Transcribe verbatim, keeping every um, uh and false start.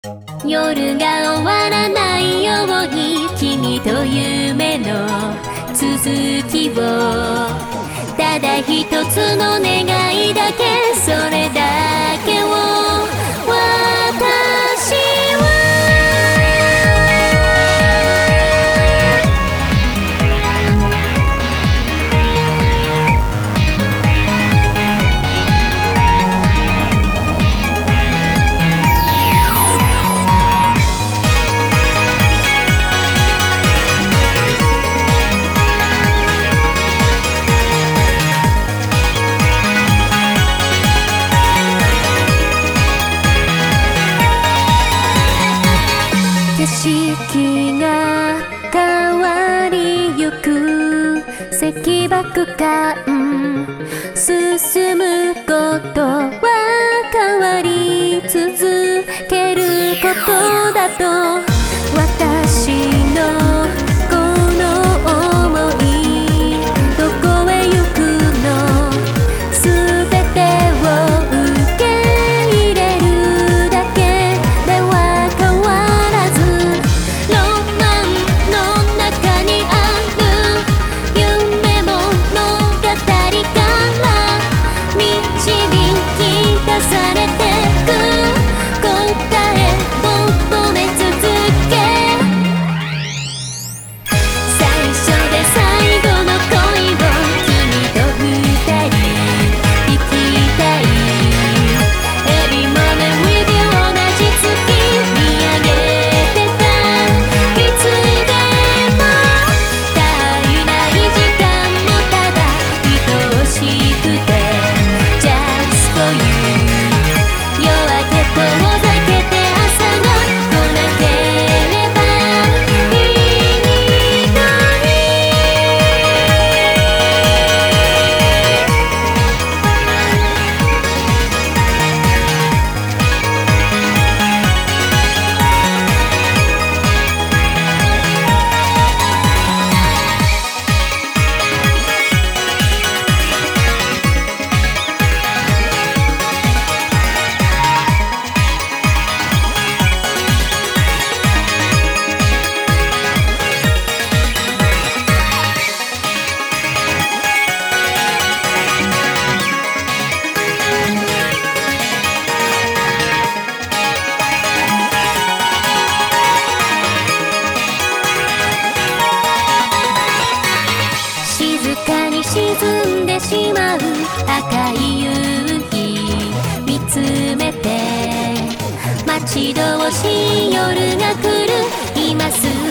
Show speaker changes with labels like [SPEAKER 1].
[SPEAKER 1] 夜が終わらないように君と夢の続きをただ一つの願いだけそれだけを私は景色が変わりゆく石爆間進むことは変わり続けることだと私のこの想いどこへ行くの全てを受け入れるだけでは変わらずロマンの中にある夢物語から導き出されてく答え求め続け最初で最後の恋を君と二人生きたい Every moment with you 同じ月見上げてたいつでも足りない時間もただ愛おしくて Just for you 夜明け遠ざけて朝が来なければいいのに静かに沈んでしまう赤い夕日見つめて待ち遠しい夜が来る今すぐ